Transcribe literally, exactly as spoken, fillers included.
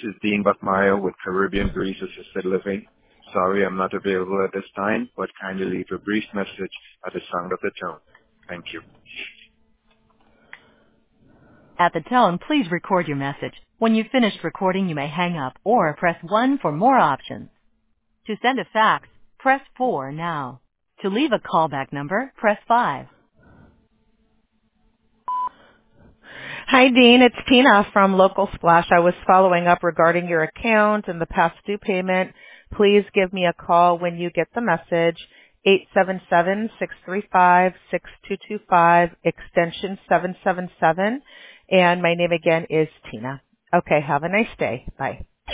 is Dean Buckmeyer with Caribbean Breeze Assisted Living. Sorry I'm not available at this time, but kindly leave a brief message at the sound of the tone. Thank you. At the tone, please record your message. When you've finished recording, you may hang up or press one for more options. To send a fax, press four now. To leave a callback number, press five. Hi, Dean. It's Tina from Local Splash. I was following up regarding your account and the past due payment. Please give me a call when you get the message. eight seven seven, six three five, six two two five, extension seven seven seven. And my name again is Tina. Okay, have a nice day. Bye.